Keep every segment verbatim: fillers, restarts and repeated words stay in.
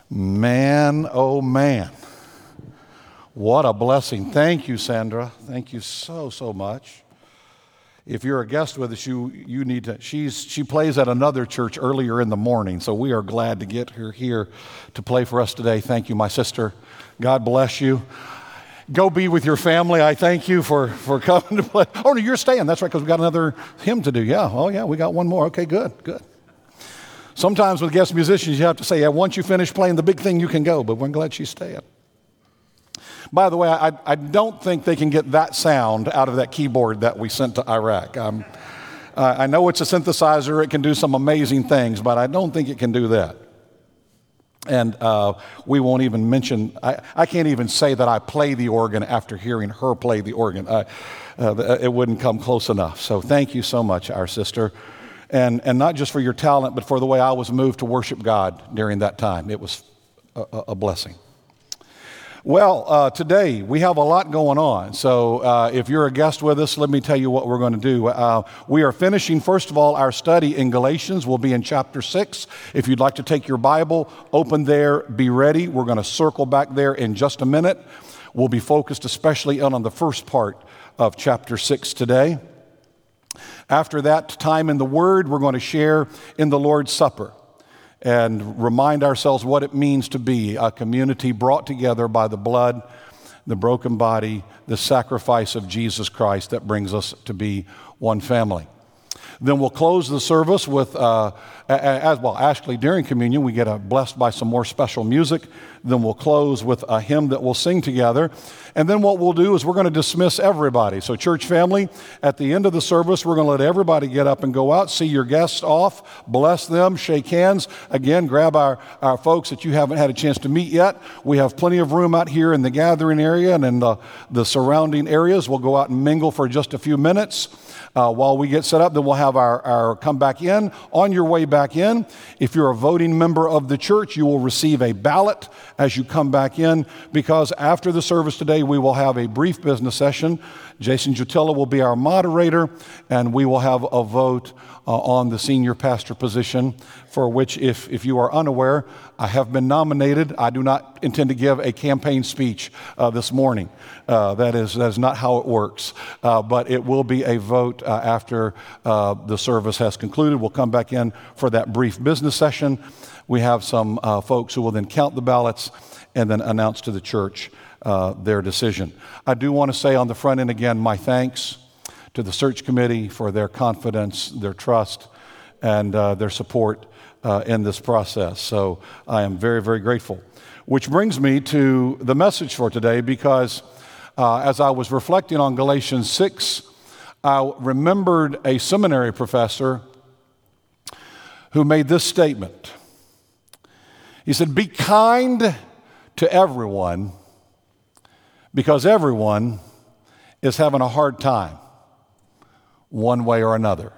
Man, oh man, what a blessing. Thank you, Sandra. Thank you so, so much. If you're a guest with us, you you need to, she's she plays at another church earlier in the morning, so we are glad to get her here to play for us today. Thank you, my sister. God bless you. Go be with your family. I thank you for, for coming to play. Oh, no, you're staying. That's right, because we got another hymn to do. Yeah, oh yeah, we got one more. Okay, good, good. Sometimes with guest musicians, you have to say, yeah, once you finish playing the big thing, you can go, but we're glad she's staying. By the way, I, I don't think they can get that sound out of that keyboard that we sent to Iraq. Um, uh, I know it's a synthesizer. It can do some amazing things, but I don't think it can do that. And uh, we won't even mention, I, I can't even say that I play the organ after hearing her play the organ. Uh, uh, it wouldn't come close enough. So thank you so much, our sister. And and not just for your talent, but for the way I was moved to worship God during that time. It was a, a blessing. Well, uh, today we have a lot going on. So uh, if you're a guest with us, let me tell you what we're going to do. Uh, we are finishing, first of all, our study in Galatians. We'll be in chapter six. If you'd like to take your Bible, open there, be ready. We're going to circle back there in just a minute. We'll be focused especially on the first part of chapter six today. After that time in the Word, we're going to share in the Lord's Supper and remind ourselves what it means to be a community brought together by the blood, the broken body, the sacrifice of Jesus Christ that brings us to be one family. Then we'll close the service with, uh, as well, actually during communion, we get uh, blessed by some more special music. Then we'll close with a hymn that we'll sing together. And then what we'll do is we're going to dismiss everybody. So church family, at the end of the service, we're going to let everybody get up and go out, see your guests off, bless them, shake hands. Again, grab our, our folks that you haven't had a chance to meet yet. We have plenty of room out here in the gathering area and in the, the surrounding areas. We'll go out and mingle for just a few minutes. Uh, while we get set up, then we'll have our, our come back in. On your way back in, if you're a voting member of the church, you will receive a ballot as you come back in, because after the service today, we will have a brief business session. Jason Jutilla will be our moderator, and we will have a vote uh, on the senior pastor position, for which, if, if you are unaware, I have been nominated. I do not intend to give a campaign speech uh, this morning. Uh, that is that is not how it works. Uh, but it will be a vote uh, after uh, the service has concluded. We'll come back in for that brief business session. We have some uh, folks who will then count the ballots and then announce to the church uh, their decision. I do want to say on the front end again, my thanks to the search committee for their confidence, their trust, and uh, their support uh, in this process. So I am very, very grateful. Which brings me to the message for today, because uh, as I was reflecting on Galatians six, I remembered a seminary professor who made this statement. He said, "Be kind to everyone, because everyone is having a hard time, one way or another."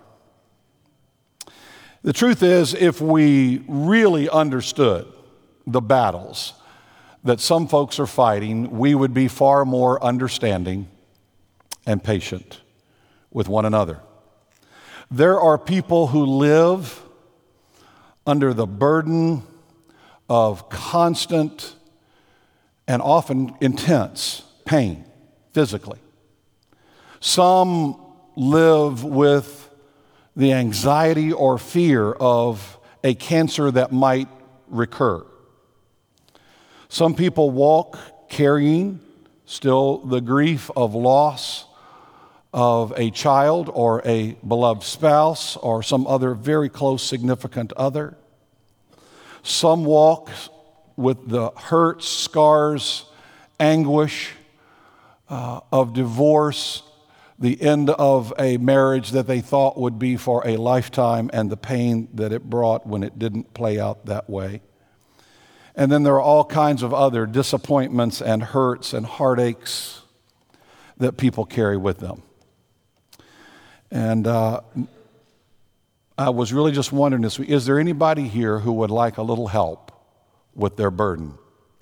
The truth is, if we really understood the battles that some folks are fighting, we would be far more understanding and patient with one another. There are people who live under the burden of constant and often intense pain physically. Some live with the anxiety or fear of a cancer that might recur. Some people walk carrying still the grief of loss of a child or a beloved spouse or some other very close significant other. Some walk with the hurts, scars, anguish uh, of divorce, the end of a marriage that they thought would be for a lifetime, and the pain that it brought when it didn't play out that way. And then there are all kinds of other disappointments and hurts and heartaches that people carry with them. And uh, I was really just wondering this week, is there anybody here who would like a little help with their burden?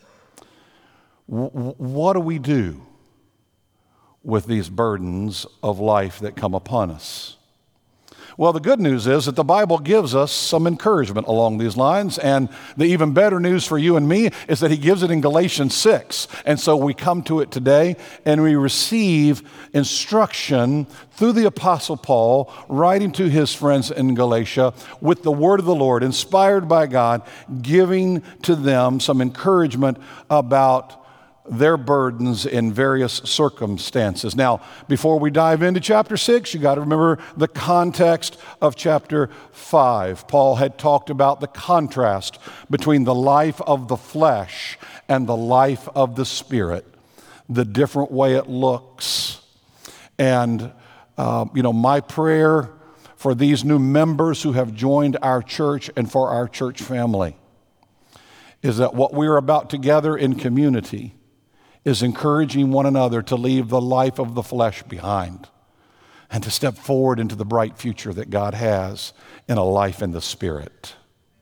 W- what do we do with these burdens of life that come upon us? Well, the good news is that the Bible gives us some encouragement along these lines, and the even better news for you and me is that he gives it in Galatians six. And so we come to it today and we receive instruction through the Apostle Paul writing to his friends in Galatia with the word of the Lord, inspired by God, giving to them some encouragement about their burdens in various circumstances. Now, before we dive into chapter six, you got to remember the context of chapter five. Paul had talked about the contrast between the life of the flesh and the life of the Spirit, the different way it looks. And, uh, you know, my prayer for these new members who have joined our church and for our church family is that what we're about together in community is encouraging one another to leave the life of the flesh behind and to step forward into the bright future that God has in a life in the Spirit.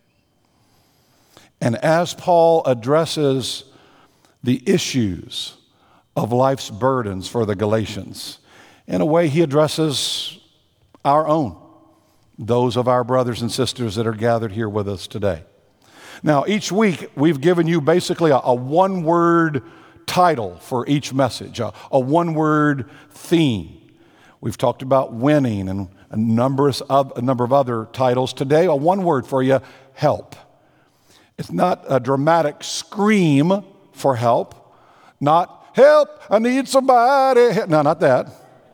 And as Paul addresses the issues of life's burdens for the Galatians, in a way he addresses our own, those of our brothers and sisters that are gathered here with us today. Now, each week we've given you basically a, a one-word title for each message, a, a one-word theme. We've talked about winning and a number of, a number of other titles. Today, a one word for you, help. It's not a dramatic scream for help, not help, I need somebody. No, not that.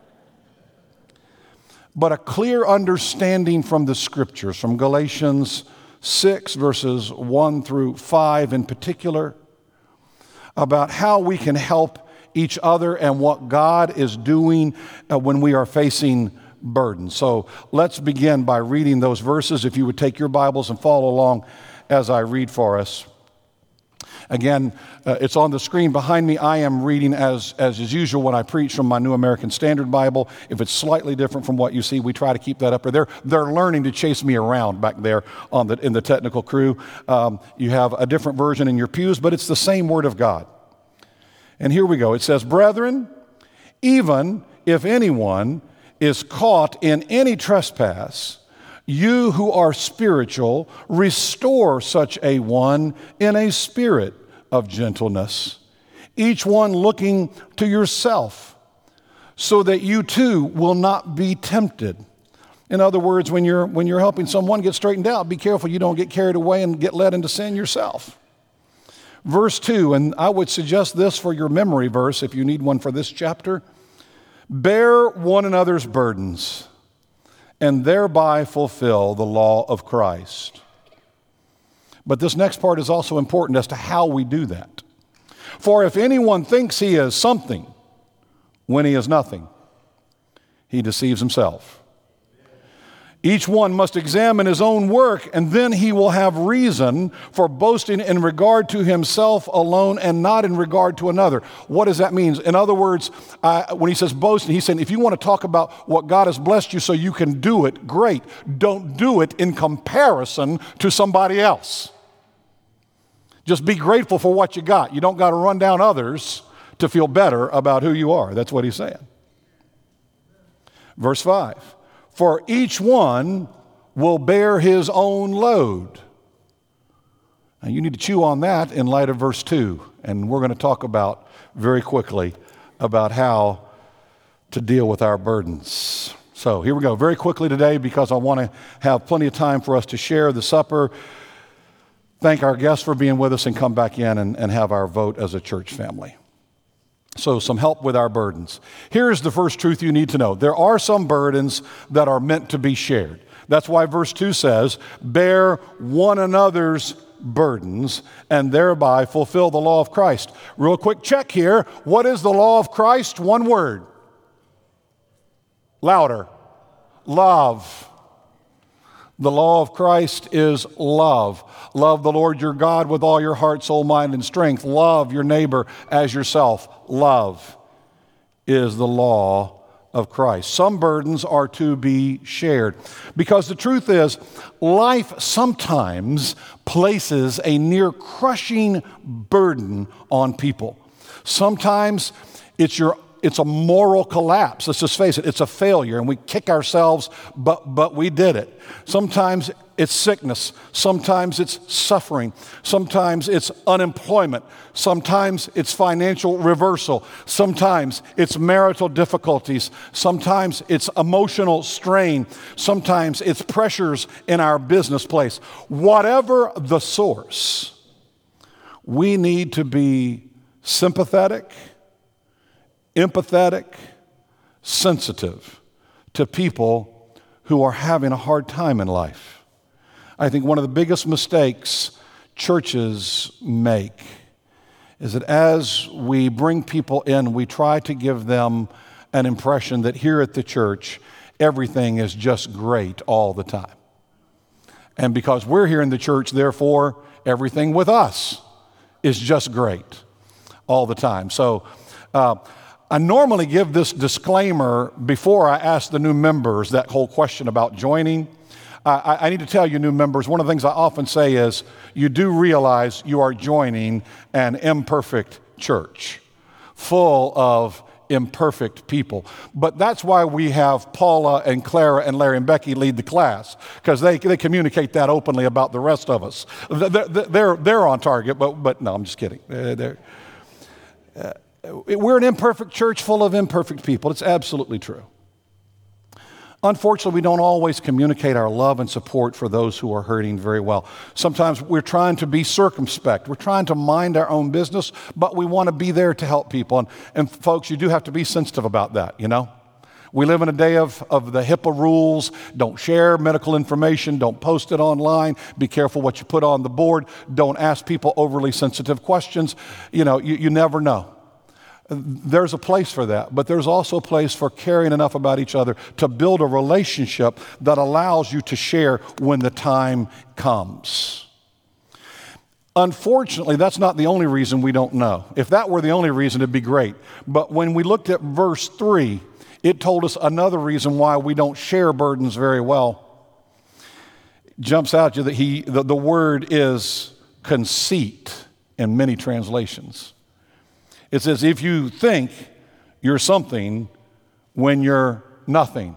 But a clear understanding from the Scriptures, from Galatians six, verses one through five in particular, about how we can help each other and what God is doing uh, when we are facing burdens. So let's begin by reading those verses. If you would take your Bibles and follow along as I read for us. Again, uh, it's on the screen behind me. I am reading as, as is usual when I preach from my New American Standard Bible. If it's slightly different from what you see, we try to keep that up. Or they're, they're learning to chase me around back there on the, in the technical crew. Um, you have a different version in your pews, but it's the same Word of God. And here we go. It says, "Brethren, even if anyone is caught in any trespass, you who are spiritual, restore such a one in a spirit of gentleness, each one looking to yourself, so that you too will not be tempted." In other words, when you're, when you're helping someone get straightened out, be careful you don't get carried away and get led into sin yourself. Verse two, and I would suggest this for your memory verse if you need one for this chapter. "Bear one another's burdens, and thereby fulfill the law of Christ." But this next part is also important as to how we do that. "For if anyone thinks he is something when he is nothing, he deceives himself. Each one must examine his own work, and then he will have reason for boasting in regard to himself alone and not in regard to another." What does that mean? In other words, uh, when he says boasting, he's saying if you want to talk about what God has blessed you so you can do it, great. Don't do it in comparison to somebody else. Just be grateful for what you got. You don't got to run down others to feel better about who you are. That's what he's saying. Verse five. "For each one will bear his own load." Now you need to chew on that in light of verse two, and we're going to talk about very quickly about how to deal with our burdens. So here we go, very quickly today, because I want to have plenty of time for us to share the supper, thank our guests for being with us, and come back in and, and have our vote as a church family. So some help with our burdens. Here's the first truth you need to know. There are some burdens that are meant to be shared. That's why verse two says, "Bear one another's burdens and thereby fulfill the law of Christ." Real quick check here. What is the law of Christ? One word. Louder. Love. The law of Christ is love. Love the Lord your God with all your heart, soul, mind, and strength. Love your neighbor as yourself. Love is the law of Christ. Some burdens are to be shared because the truth is, life sometimes places a near crushing burden on people. Sometimes it's your it's a moral collapse. Let's just face it, it's a failure, and we kick ourselves, but, but we did it. Sometimes it's sickness. Sometimes it's suffering. Sometimes it's unemployment. Sometimes it's financial reversal. Sometimes it's marital difficulties. Sometimes it's emotional strain. Sometimes it's pressures in our business place. Whatever the source, we need to be sympathetic, empathetic, sensitive to people who are having a hard time in life. I think one of the biggest mistakes churches make is that as we bring people in, we try to give them an impression that here at the church, everything is just great all the time. And because we're here in the church, therefore, everything with us is just great all the time. So uh, I normally give this disclaimer before I ask the new members that whole question about joining. Uh, I, I need to tell you, new members, one of the things I often say is you do realize you are joining an imperfect church full of imperfect people. But that's why we have Paula and Clara and Larry and Becky lead the class, because they, they communicate that openly about the rest of us. They're, they're, they're on target, but, but no, I'm just kidding. They're, uh, we're an imperfect church full of imperfect people. It's absolutely true. Unfortunately, we don't always communicate our love and support for those who are hurting very well. Sometimes we're trying to be circumspect. We're trying to mind our own business, but we want to be there to help people. And, and folks, you do have to be sensitive about that, you know? We live in a day of, of the HIPAA rules. Don't share medical information. Don't post it online. Be careful what you put on the board. Don't ask people overly sensitive questions. You know, you, you never know. There's a place for that, but there's also a place for caring enough about each other to build a relationship that allows you to share when the time comes. Unfortunately, that's not the only reason we don't know. If that were the only reason, it'd be great. But when we looked at verse three, it told us another reason why we don't share burdens very well. It jumps out to you that he, the, the word is conceit in many translations. It says, if you think you're something when you're nothing.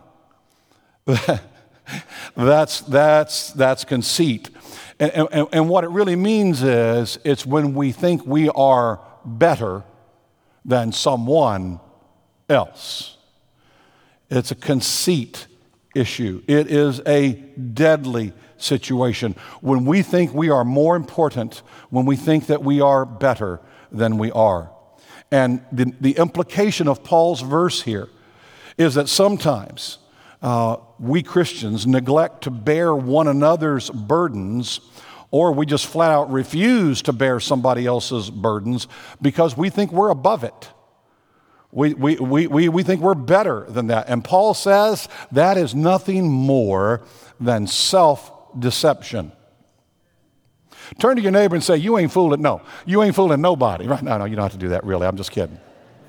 that's, that's, that's conceit. And, and, and what it really means is, it's when we think we are better than someone else. It's a conceit issue. It is a deadly situation. When we think we are more important, when we think that we are better than we are. And the, the implication of Paul's verse here is that sometimes uh, we Christians neglect to bear one another's burdens, or we just flat out refuse to bear somebody else's burdens because we think we're above it. We, we, we, we, we think we're better than that. And Paul says that is nothing more than self-deception. Turn to your neighbor and say, you ain't fooling, no, you ain't fooling nobody. Right? No, no, you don't have to do that, really. I'm just kidding.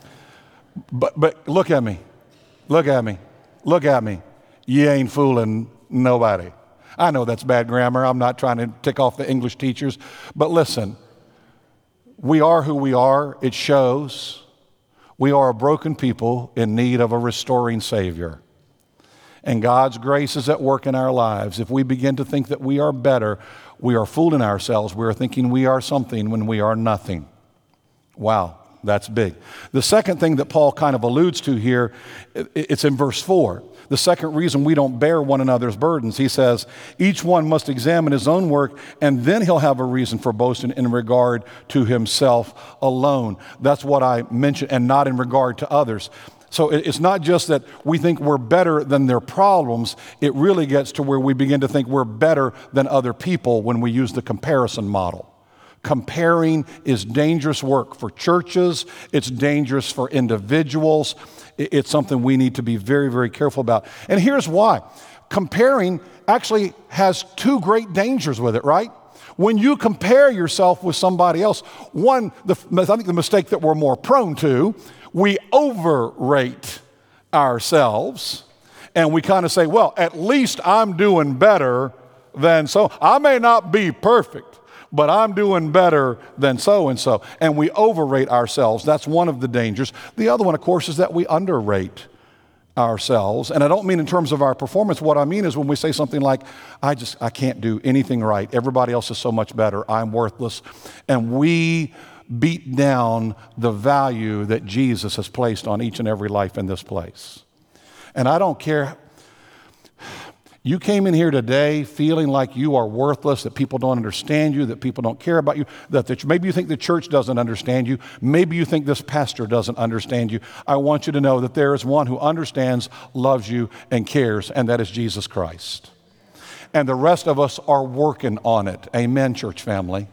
But, but look at me. Look at me. Look at me. You ain't fooling nobody. I know that's bad grammar. I'm not trying to tick off the English teachers. But listen, we are who we are. It shows. We are a broken people in need of a restoring Savior. And God's grace is at work in our lives. If we begin to think that we are better, we are fooling ourselves. We are thinking we are something when we are nothing. Wow, that's big. The second thing that Paul kind of alludes to here, it's in verse four. The second reason we don't bear one another's burdens, he says, each one must examine his own work, and then he'll have a reason for boasting in regard to himself alone. That's what I mentioned, and not in regard to others. So it's not just that we think we're better than their problems. It really gets to where we begin to think we're better than other people when we use the comparison model. Comparing is dangerous work for churches. It's dangerous for individuals. It's something we need to be very, very careful about. And here's why. Comparing actually has two great dangers with it, right? When you compare yourself with somebody else, one, the, I think the mistake that we're more prone to, we overrate ourselves, and we kind of say, well, at least I'm doing better than so. I may not be perfect, but I'm doing better than so-and-so. And we overrate ourselves. That's one of the dangers. The other one, of course, is that we underrate ourselves. And I don't mean in terms of our performance. What I mean is when we say something like, I just, I can't do anything right. Everybody else is so much better. I'm worthless. And we beat down the value that Jesus has placed on each and every life in this place. And I don't care. You came in here today feeling like you are worthless, that people don't understand you, that people don't care about you, that the, maybe you think the church doesn't understand you, maybe you think this pastor doesn't understand you. I want you to know that there is one who understands, loves you, and cares, and that is Jesus Christ. And the rest of us are working on it. Amen, church family.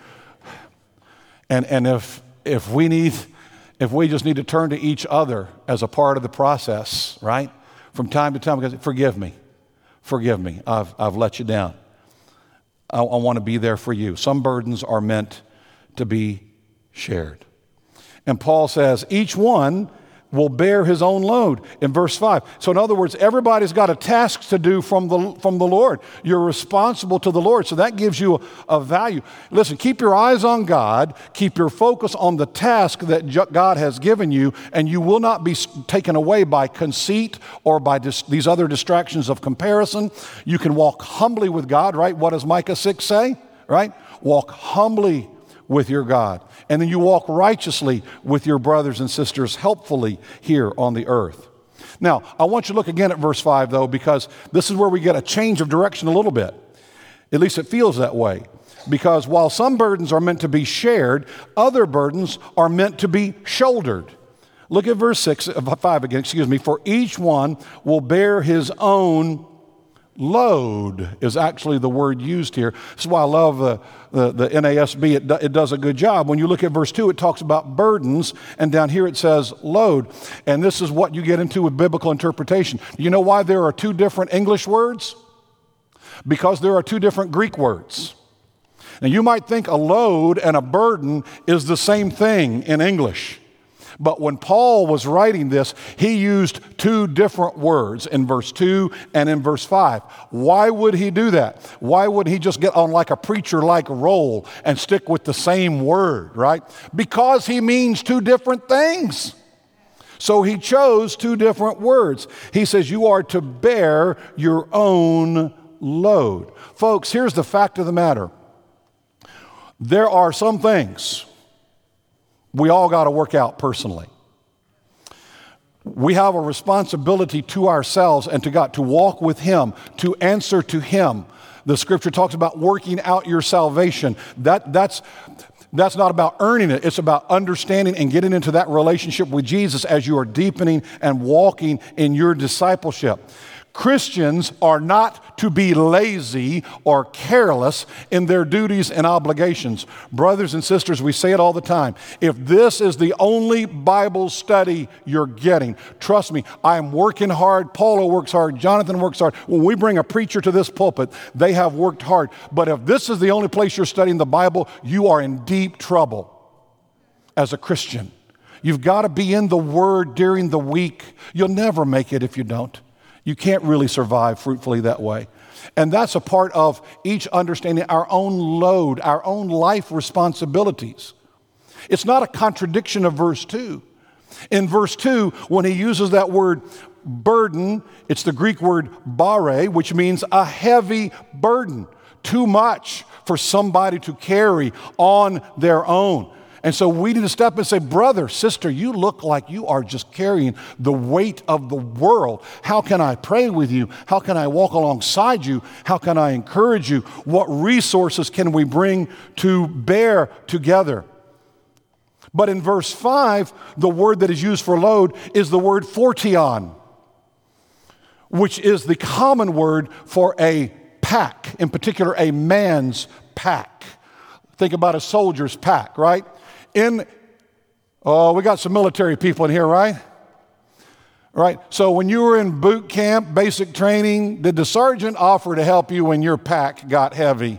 And, and if, if we need, if we just need to turn to each other as a part of the process, right? From time to time, because forgive me. Forgive me, I've, I've let you down. I, I want to be there for you. Some burdens are meant to be shared. And Paul says, each one will bear his own load in verse five. So in other words, everybody's got a task to do from the, from the Lord. You're responsible to the Lord, so that gives you a, a value. Listen, keep your eyes on God, keep your focus on the task that God has given you, and you will not be taken away by conceit or by dis- these other distractions of comparison. You can walk humbly with God, right? What does Micah six say, right? Walk humbly with your God. And then you walk righteously with your brothers and sisters helpfully here on the earth. Now, I want you to look again at verse five, though, because this is where we get a change of direction a little bit. At least it feels that way. Because while some burdens are meant to be shared, other burdens are meant to be shouldered. Look at verse six, five again, excuse me. For each one will bear his own load is actually the word used here. This is why I love the, the, the N A S B. It, do, it does a good job. When you look at verse two, it talks about burdens, and down here it says load. And this is what you get into with biblical interpretation. You know why there are two different English words? Because there are two different Greek words. Now you might think a load and a burden is the same thing in English. But when Paul was writing this, he used two different words in verse two and in verse five. Why would he do that? Why would he just get on like a preacher-like role and stick with the same word, right? Because he means two different things. So he chose two different words. He says you are to bear your own load. Folks, here's the fact of the matter. There are some things we all got to work out personally. We have a responsibility to ourselves and to God to walk with Him, to answer to Him. The scripture talks about working out your salvation. That, that's, that's not about earning it. It's about understanding and getting into that relationship with Jesus as you are deepening and walking in your discipleship. Christians are not to be lazy or careless in their duties and obligations. Brothers and sisters, we say it all the time. If this is the only Bible study you're getting, trust me, I'm working hard. Paula works hard. Jonathan works hard. When we bring a preacher to this pulpit, they have worked hard. But if this is the only place you're studying the Bible, you are in deep trouble as a Christian. You've got to be in the Word during the week. You'll never make it if you don't. You can't really survive fruitfully that way. And that's a part of each understanding our own load, our own life responsibilities. It's not a contradiction of verse two. In verse two, when he uses that word burden, it's the Greek word bare, which means a heavy burden, too much for somebody to carry on their own. And so we need to step and say, brother, sister, you look like you are just carrying the weight of the world. How can I pray with you? How can I walk alongside you? How can I encourage you? What resources can we bring to bear together? But in verse five, the word that is used for load is the word phortion, which is the common word for a pack, in particular a man's pack. Think about a soldier's pack, right? In, oh, we got some military people in here, right? Right. So when you were in boot camp, basic training, did the sergeant offer to help you when your pack got heavy?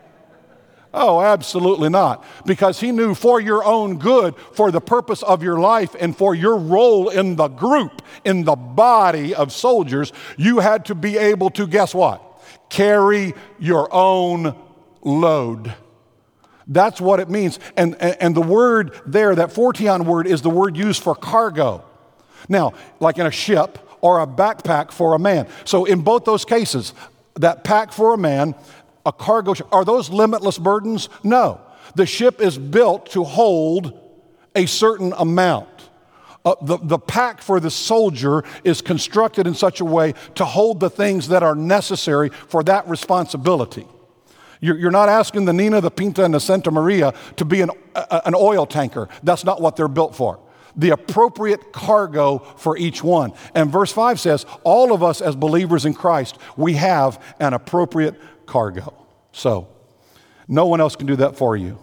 Oh, absolutely not. Because he knew for your own good, for the purpose of your life, and for your role in the group, in the body of soldiers, you had to be able to, guess what? Carry your own load. That's what it means. And, and, and the word there, that fortion word, is the word used for cargo. Now, like in a ship or a backpack for a man. So in both those cases, that pack for a man, a cargo ship, are those limitless burdens? No. The ship is built to hold a certain amount. Uh, the, the pack for the soldier is constructed in such a way to hold the things that are necessary for that responsibility. You're, you're not asking the Nina, the Pinta, and the Santa Maria to be an, a, an oil tanker. That's not what they're built for. The appropriate cargo for each one. And verse five says, all of us as believers in Christ, we have an appropriate cargo. So, no one else can do that for you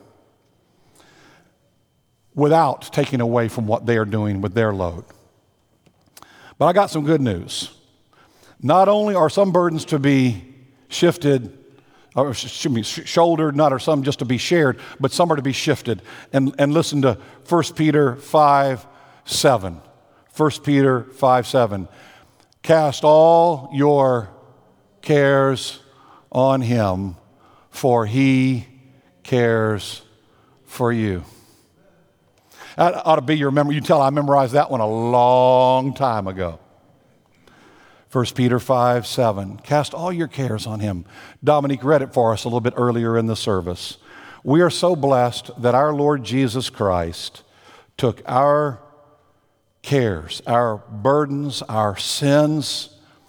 without taking away from what they are doing with their load. But I got some good news. Not only are some burdens to be shifted, or should be shouldered, not are some just to be shared, but some are to be shifted. And, and listen to First Peter five seven. First Peter five seven. Cast all your cares on him, for he cares for you. That ought to be your memory. You tell I memorized that one a long time ago. First Peter five seven. Cast all your cares on him. Dominique read it for us a little bit earlier in the service. We are so blessed that our Lord Jesus Christ took our cares, our burdens, our sins.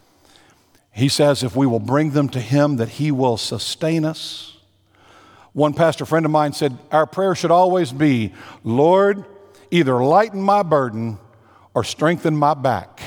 He says if we will bring them to him, that he will sustain us. One pastor friend of mine said, our prayer should always be, Lord, either lighten my burden or strengthen my back.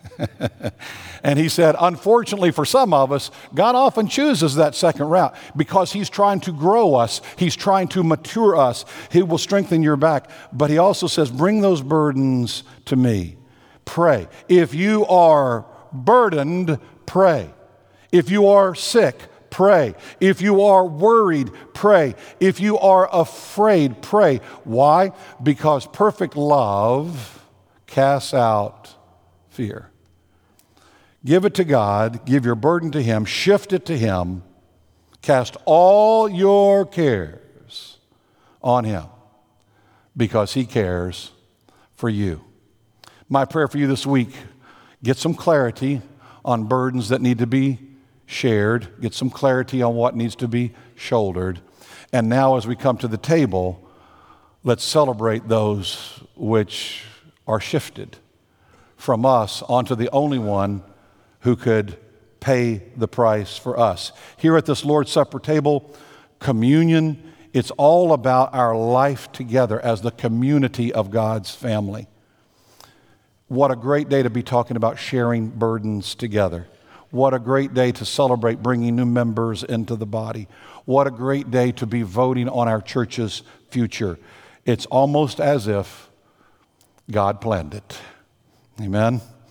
And he said, unfortunately for some of us, God often chooses that second route because he's trying to grow us. He's trying to mature us. He will strengthen your back. But he also says, bring those burdens to me. Pray. If you are burdened, pray. If you are sick, pray. If you are worried, pray. If you are afraid, pray. Why? Because perfect love casts out fear. Give it to God. Give your burden to him. Shift it to him. Cast all your cares on him because he cares for you. My prayer for you this week, get some clarity on burdens that need to be shared. Get some clarity on what needs to be shouldered. And now as we come to the table, let's celebrate those which are shifted from us onto the only one who could pay the price for us. Here at this Lord's Supper table, communion, it's all about our life together as the community of God's family. What a great day to be talking about sharing burdens together. What a great day to celebrate bringing new members into the body. What a great day to be voting on our church's future. It's almost as if God planned it. Amen.